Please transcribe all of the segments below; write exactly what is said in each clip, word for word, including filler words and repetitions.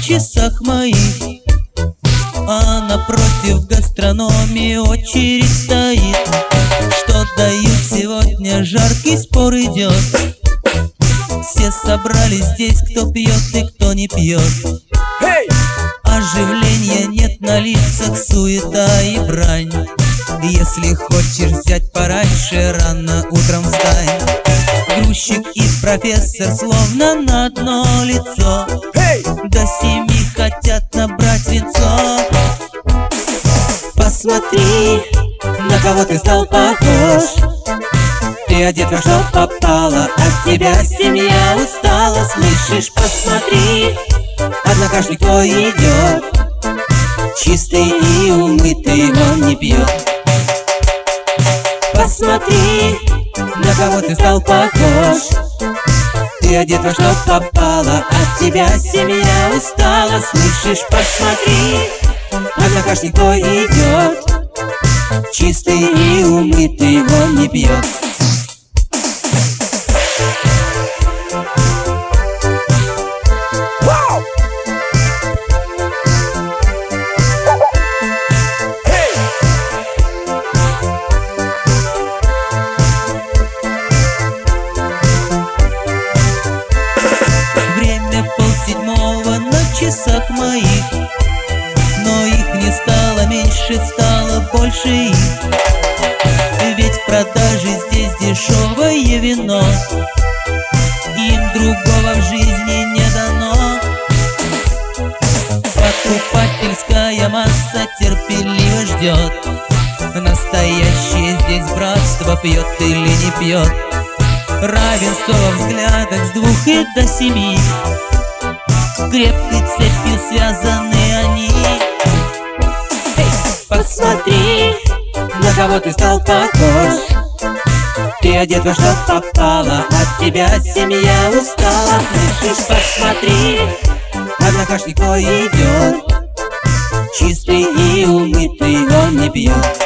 часах моих, а напротив гастрономии очередь стоит. Что дают сегодня, жаркий спор идет. Все собрались здесь, кто пьет и кто не пьет. Hey! Оживления нет на лицах, суета и брань. Если хочешь взять пораньше, рано утром встань. Грузчик и профессор словно на одно лицо. Hey! До семи хотят набрать венцо. Посмотри, на кого ты стал похож. Ты одет во что попало, от тебя семья устала. Слышишь, посмотри, однокашник твой идет, чистый и умытый, он не пьет. Посмотри, на кого ты стал похож. Ты одет во что попало, от тебя семья устала. Слышишь, посмотри, однокашник твой идет, чистый и умытый, он не пьет. Wow! Hey! Время полседьмого на часах моих, но их не стало меньше, стало больше их. Ведь в продаже здесь дешевое вино, им другого в жизни не дано. Покупательская масса терпеливо ждет. Настоящее здесь братство, пьет или не пьет. Равенство во взглядах с двух и до семи. Крепкой цепью связаны они. Эй, посмотри, на кого ты стал похож. Ты одет во что попало, от тебя семья устала. Слышишь, посмотри, однокашник твой идет, чистый и умытый, он не пьет.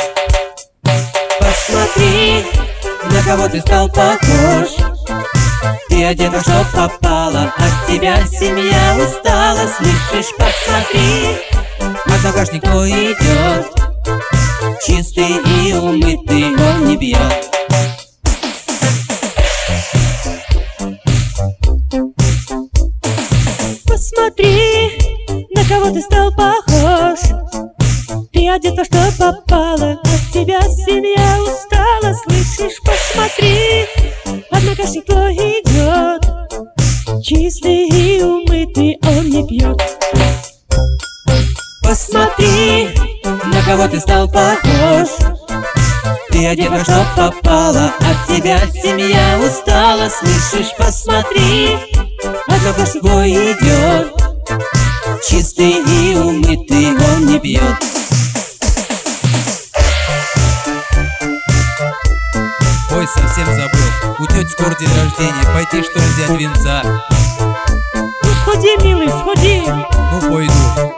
Посмотри, на кого ты стал похож. Ты одет во что попало, от тебя семья устала. Слышишь, посмотри, однокашник твой идет, чистый и умытый, он не пьет. Посмотри, на кого ты стал похож. Ты одет во что попало, от тебя семья устала. Слышишь, посмотри, однокашник твой идет, чистый и умытый, он не пьет. Посмотри, на кого ты стал похож. Ты одет во что попало, от тебя семья устала. Слышишь, посмотри, однокашник твой идет, чистый и умытый, он не пьет. Ой, совсем забыл, у тети скоро день рождения, пойти что ли взять венца? Ну сходи, милый, сходи. Ну пойду.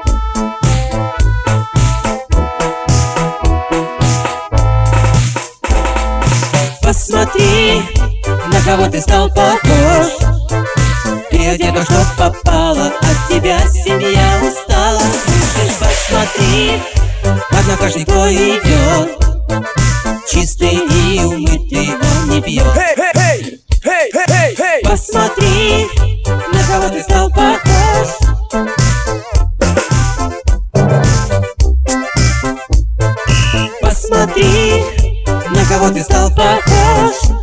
Посмотри, на кого ты стал похож. Ты одет во что попало, от тебя семья устала. Слышишь, посмотри, однокашник твой идет, чистый и умытый, он не пьет. Hey, hey, hey! Hey, hey, hey, hey! Посмотри, на кого ты стал похож. Посмотри, на кого ты стал похож.